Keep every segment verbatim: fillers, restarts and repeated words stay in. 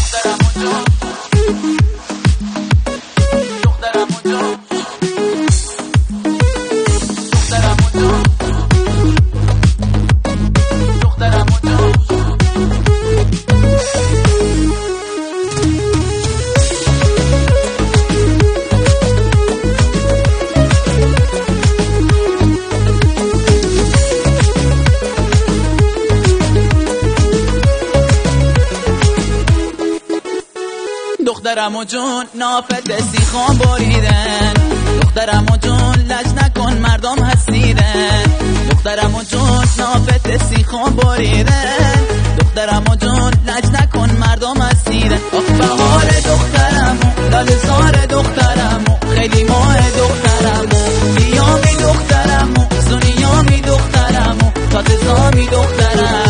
دخترم و جون نافت سیخان بریدن، دخترم و جون لج نکن مردم حسیدن، دخترم و جون نافت سیخان بریدن، دخترم و جون لج نکن مردم حسیدن. آخ بهار دخترمو لاله زار دخترمو خیلی ماه دخترمو دیامی دخترمو زنیامی دخترمو تاتزامی دخترمو.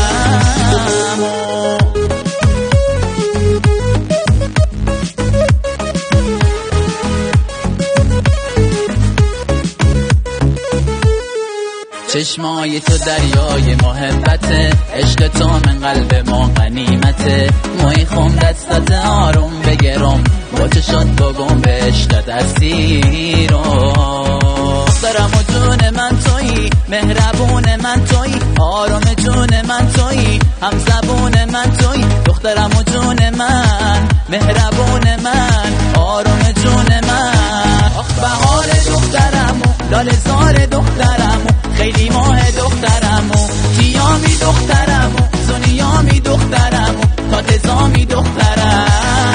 چشمای تو دریای محبته، عشق تو من قلب ما غنیمته، موی خم دستت آروم بگرم با چشات بگم به عشقت اسیرم. دخترم و جون من تویی، مهربون من تویی، آرام جون من تویی، هم زبون من تویی. دخترم و جون من، مهربون من، آرام جون من. آخ بهار دخترمو لاله زار دخترمو خیلی ماه دخترمو تیامی دخترمو زنیامی دخترمو تاتزامی دخترمو.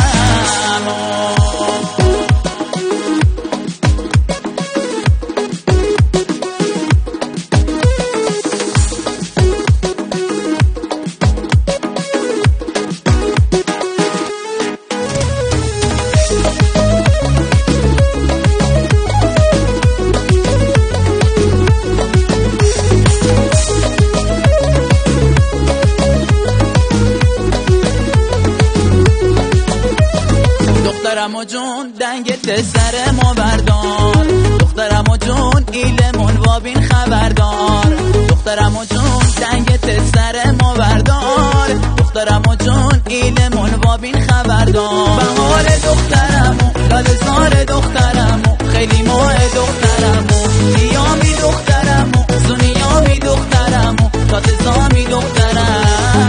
دخترم و جون دنگت سر ما بردار، دخترم و جون ایلمون وابین خبردار، دخترم و جون دنگت سر ما بردار، دخترم و جون ایلمون وابین خبردار. بهار دخترمو لاله زار دخترمو خیلی ماه دخترمو دیامی دخترمو زنیامی دخترمو تاتزامی دخترمو.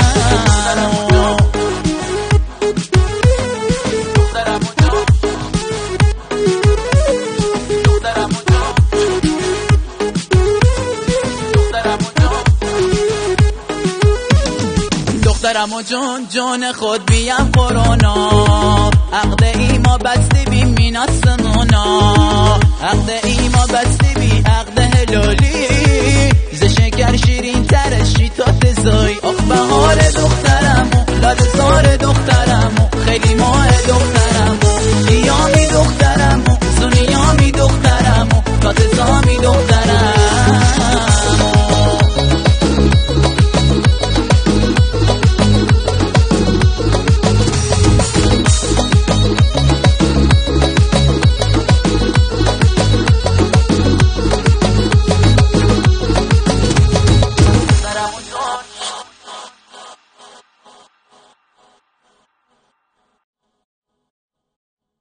دخترم و جون جون خود بیم کرونا، عقد ایما بستی بی مینات سمونا، عقد ایما بستی بی عقد هلالی،